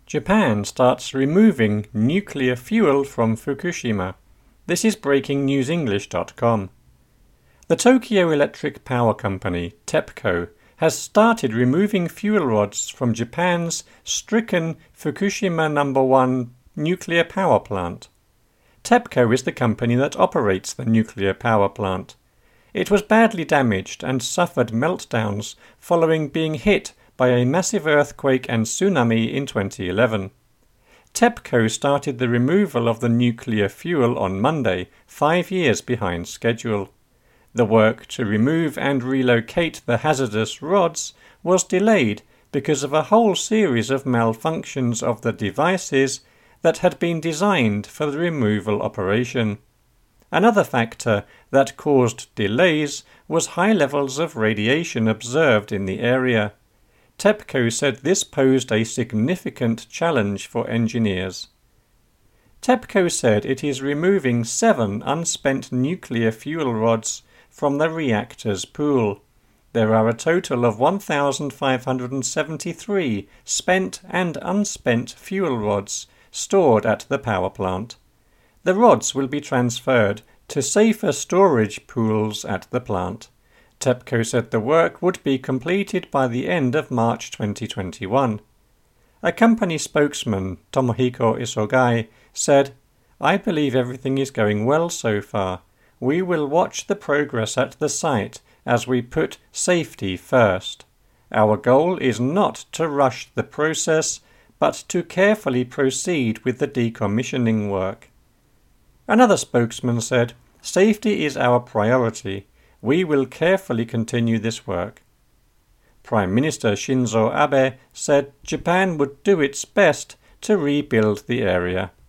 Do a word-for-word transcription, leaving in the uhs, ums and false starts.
Japan starts removing nuclear fuel from Fukushima. This is breaking news english dot com. The Tokyo Electric Power Company, TEPCO, has started removing fuel rods from Japan's stricken Fukushima number one nuclear power plant. TEPCO is the company that operates the nuclear power plant. It was badly damaged and suffered meltdowns following being hit by a massive earthquake and tsunami in twenty eleven. TEPCO started the removal of the nuclear fuel on Monday, five years behind schedule. The work to remove and relocate the hazardous rods was delayed because of a whole series of malfunctions of the devices that had been designed for the removal operation. Another factor that caused delays was high levels of radiation observed in the area. TEPCO said this posed a significant challenge for engineers. TEPCO said it is removing seven unspent nuclear fuel rods from the reactor's pool. There are a total of one thousand five hundred seventy-three spent and unspent fuel rods stored at the power plant. The rods will be transferred to safer storage pools at the plant. TEPCO said the work would be completed by the end of March twenty twenty-one. A company spokesman, Tomohiko Isogai, said, "I believe everything is going well so far. We will watch the progress at the site as we put safety first. Our goal is not to rush the process, but to carefully proceed with the decommissioning work." Another spokesman said, "Safety is our priority. We will carefully continue this work." Prime Minister Shinzo Abe said Japan would do its best to rebuild the area.